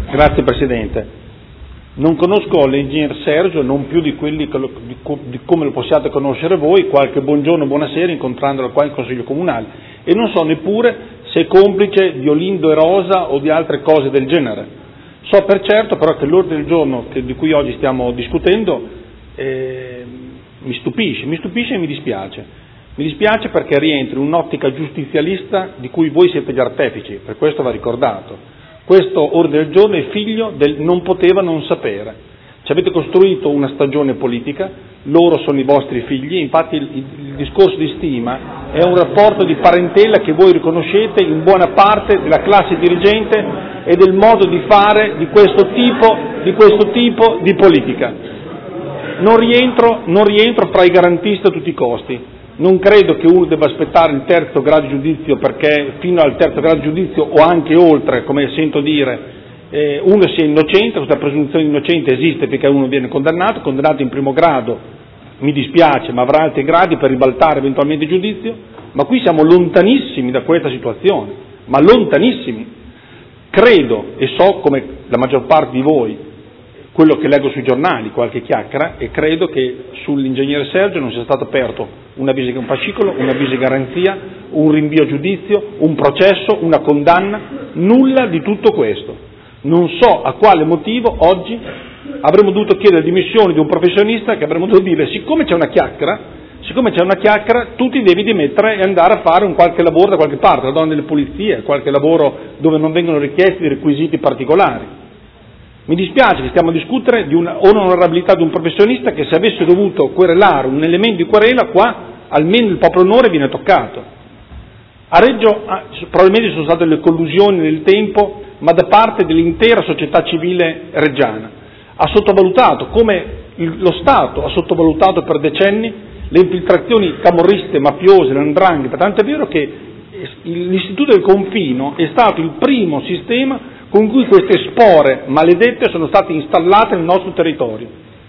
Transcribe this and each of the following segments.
Grazie Presidente. Non conosco l'ingegner Sergio, non più di quelli di come lo possiate conoscere voi, qualche buongiorno, buonasera incontrandolo qua in Consiglio Comunale, e non so neppure se è complice di Olindo e Rosa o di altre cose del genere. So per certo però che l'ordine del giorno di cui oggi stiamo discutendo mi stupisce e mi dispiace. Mi dispiace perché rientra in un'ottica giustizialista di cui voi siete gli artefici, per questo va ricordato. Questo ordine del giorno è figlio del non poteva non sapere. Ci avete costruito una stagione politica, loro sono i vostri figli, infatti il discorso di stima è un rapporto di parentela che voi riconoscete in buona parte della classe dirigente e del modo di fare di questo tipo di politica. Non rientro fra i garantisti a tutti i costi. Non credo che uno debba aspettare il terzo grado di giudizio, perché fino al terzo grado di giudizio o anche oltre, come sento dire, uno sia innocente. Questa presunzione di innocente esiste perché uno viene condannato in primo grado, mi dispiace, ma avrà altri gradi per ribaltare eventualmente il giudizio, ma qui siamo lontanissimi da questa situazione, ma lontanissimi. Credo e so, come la maggior parte di voi, quello che leggo sui giornali, qualche chiacchiera, e credo che sull'ingegnere Sergio non sia stato aperto un fascicolo, un avviso di garanzia, un rinvio a giudizio, un processo, una condanna, nulla di tutto questo. Non so a quale motivo oggi avremmo dovuto chiedere dimissioni di un professionista, che avremmo dovuto dire siccome c'è una chiacchiera tu ti devi dimettere e andare a fare un qualche lavoro da qualche parte, la donna delle pulizie, qualche lavoro dove non vengono richiesti requisiti particolari. Mi dispiace che stiamo a discutere di un'onorabilità di un professionista che, se avesse dovuto querelare un elemento di querela, qua almeno il proprio onore viene toccato. A Reggio probabilmente sono state le collusioni nel tempo, ma da parte dell'intera società civile reggiana. Ha sottovalutato, come lo Stato ha sottovalutato per decenni, le infiltrazioni camorriste, mafiose, l''ndrangheta, tant'è vero che l'istituto del confino è stato il primo sistema con cui queste spore maledette sono state installate nel nostro territorio.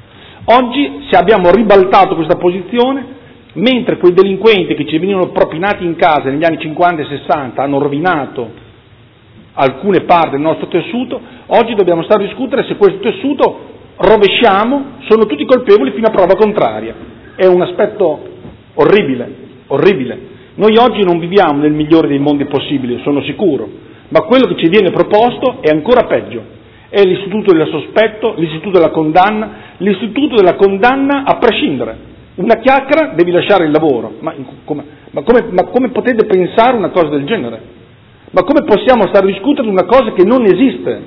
Oggi, se abbiamo ribaltato questa posizione, mentre quei delinquenti che ci venivano propinati in casa negli anni 50 e 60 hanno rovinato alcune parti del nostro tessuto, oggi dobbiamo stare a discutere se questo tessuto rovesciamo, sono tutti colpevoli fino a prova contraria. È un aspetto orribile. Noi oggi non viviamo nel migliore dei mondi possibili, sono sicuro, ma quello che ci viene proposto è ancora peggio. È l'istituto del sospetto, l'istituto della condanna a prescindere. Una chiacchiera, devi lasciare il lavoro. Ma come potete pensare una cosa del genere? Ma come possiamo stare a discutere di una cosa che non esiste?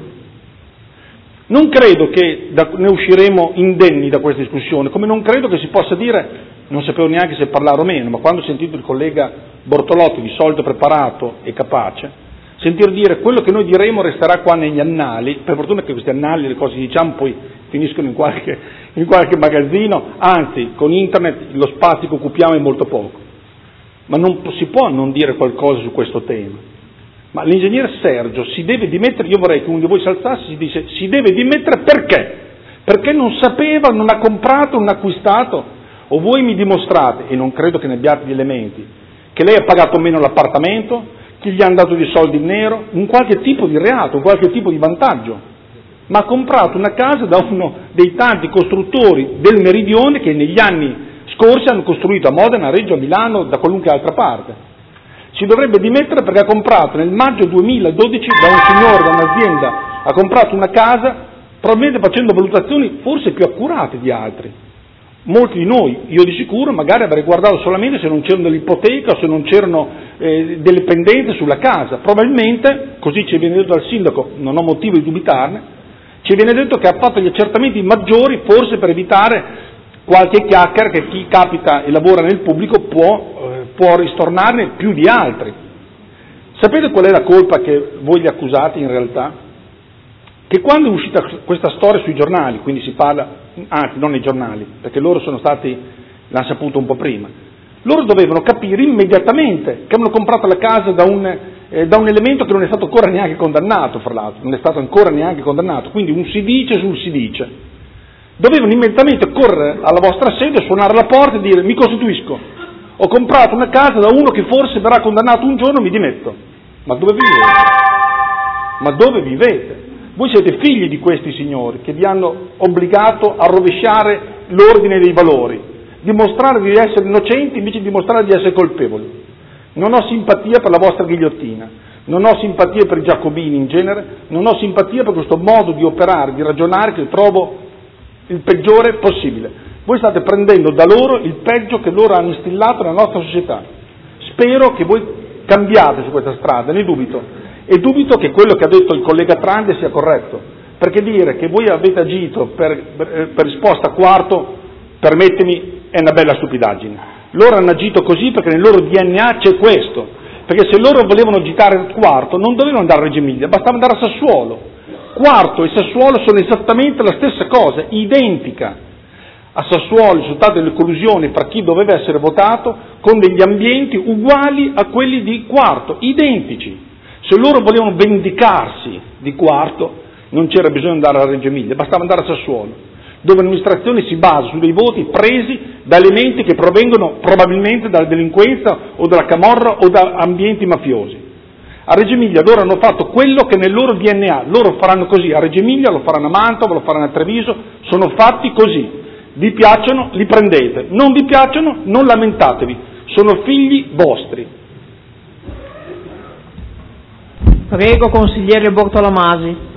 Non credo che ne usciremo indenni da questa discussione, come non credo che si possa dire, non sapevo neanche se parlare o meno, ma quando ho sentito il collega Bortolotti, di solito preparato e capace, sentir dire quello che noi diremo resterà qua negli annali. Per fortuna che questi annali, le cose che diciamo poi finiscono in qualche magazzino, anzi con internet lo spazio che occupiamo è molto poco, ma non si può non dire qualcosa su questo tema. Ma l'ingegnere Sergio si deve dimettere, io vorrei che uno di voi si alzasse e si dice si deve dimettere perché? Perché non sapeva, non ha comprato, non ha acquistato? O voi mi dimostrate, e non credo che ne abbiate gli elementi, che lei ha pagato meno l'appartamento, che gli hanno dato dei soldi in nero, un qualche tipo di reato, un qualche tipo di vantaggio, ma ha comprato una casa da uno dei tanti costruttori del Meridione che negli anni scorsi hanno costruito a Modena, a Reggio, a Milano, da qualunque altra parte. Si dovrebbe dimettere perché ha comprato nel maggio 2012 da un signore, da un'azienda, ha comprato una casa probabilmente facendo valutazioni forse più accurate di altri. Molti di noi, io di sicuro, magari avrei guardato solamente se non c'erano dell'ipoteca o se non c'erano delle pendenze sulla casa. Probabilmente, così ci viene detto dal sindaco, non ho motivo di dubitarne, ci viene detto che ha fatto gli accertamenti maggiori forse per evitare qualche chiacchiera che chi capita e lavora nel pubblico può ristornarne più di altri. Sapete qual è la colpa che voi gli accusate in realtà? Che quando è uscita questa storia sui giornali, quindi si parla, anzi non nei giornali, perché loro l'hanno saputo un po' prima, loro dovevano capire immediatamente che hanno comprato la casa da un elemento che non è stato ancora neanche condannato, fra l'altro, non è stato ancora neanche condannato, quindi un si dice sul si dice. Dovevano immediatamente correre alla vostra sede, suonare alla porta e dire mi costituisco, ho comprato una casa da uno che forse verrà condannato un giorno, mi dimetto. Ma dove vivete? Voi siete figli di questi signori che vi hanno obbligato a rovesciare l'ordine dei valori, dimostrare di essere innocenti invece di dimostrare di essere colpevoli. Non ho simpatia per la vostra ghigliottina, non ho simpatia per i giacobini in genere, non ho simpatia per questo modo di operare, di ragionare che trovo il peggiore possibile. Voi state prendendo da loro il peggio che loro hanno instillato nella nostra società. Spero che voi cambiate su questa strada, ne dubito. E dubito che quello che ha detto il collega Trande sia corretto, perché dire che voi avete agito per risposta quarto, permettimi, è una bella stupidaggine. Loro hanno agito così perché nel loro DNA c'è questo, perché se loro volevano agitare il quarto non dovevano andare a Reggio Emilia, bastava andare a Sassuolo. Quarto e Sassuolo sono esattamente la stessa cosa, identica. A Sassuolo ci sono state delle collusioni fra chi doveva essere votato con degli ambienti uguali a quelli di Quarto, identici. Se loro volevano vendicarsi di Quarto non c'era bisogno di andare a Reggio Emilia, bastava andare a Sassuolo, dove l'amministrazione si basa su dei voti presi da elementi che provengono probabilmente dalla delinquenza o dalla camorra o da ambienti mafiosi. A Reggio Emilia loro hanno fatto quello che nel loro DNA, loro faranno così, a Reggio Emilia lo faranno a Mantova, lo faranno a Treviso, sono fatti così. Vi piacciono, li prendete, non vi piacciono, non lamentatevi, sono figli vostri. Prego, consigliere Bortolamasi.